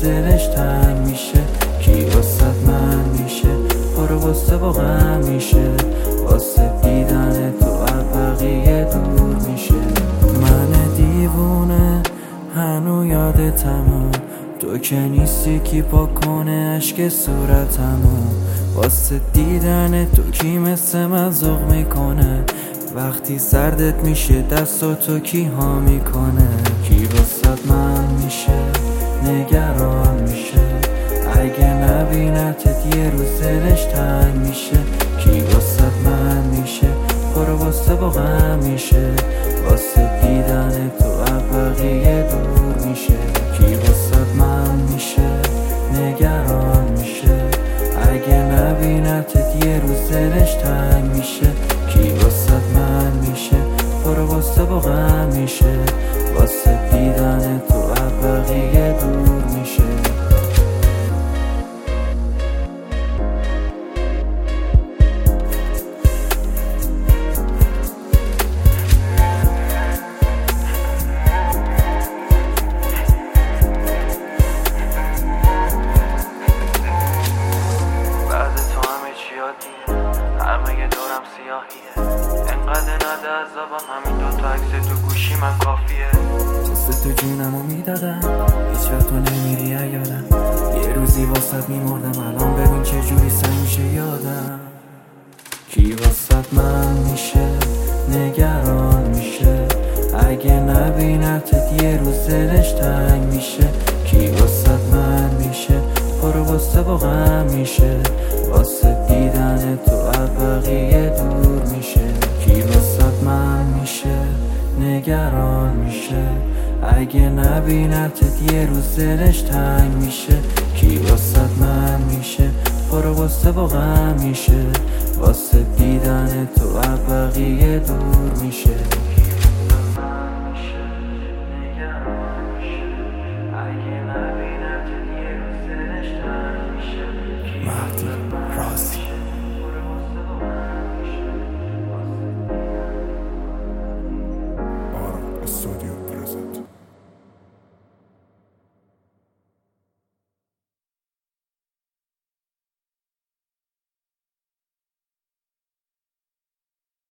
دلش تنگ میشه. کی واسه من میشه پر واسه با غم میشه، واسه دیدن تو از بقیه دور میشه. من دیوونه هنو یادتم، تو که نیستی کی پاک کنه عشق صورتمو. واسه دیدن تو کی مثل من ذوق میکنه، وقتی سردت میشه دست تو کی ها میکنه. کی واسه من میشه نگران میشه، اگه نبینتت یه روز دلش تنگ میشه. کی واسه من میشه پر واسه با غم میشه، واسه دیدن تو از بقیه دور میشه. کی واسه من میشه نگران میشه، اگه نبینتت یه روز دلش تنگ میشه. کی واسه من میشه پر واسه با غم میشه، واسه دیدن تو از بقیه دور میشه. همه دورم سیاهیه، انقدر نده عذابم، همین دوتا عکس تو گوشی من کافیه. حس تو جونمو میدادم، هیچ وقت تو نمیری یادم. یه روزی واسط میمردم، الان ببین چه جوری سنگ میشه یادم. کی واسط من میشه نگران میشه، اگه نبینتت یه روز دلش تنگ میشه. کی واسط من میشه پر واسه با غم میشه، واسه دیدن تو از بقیه دور میشه. کی واسط من میشه نگران میشه، اگه نبینتت یه روز دلش تنگ میشه. کی واسط من میشه پر واسه با غم میشه، واسه دیدن تو از بقیه دور میشه.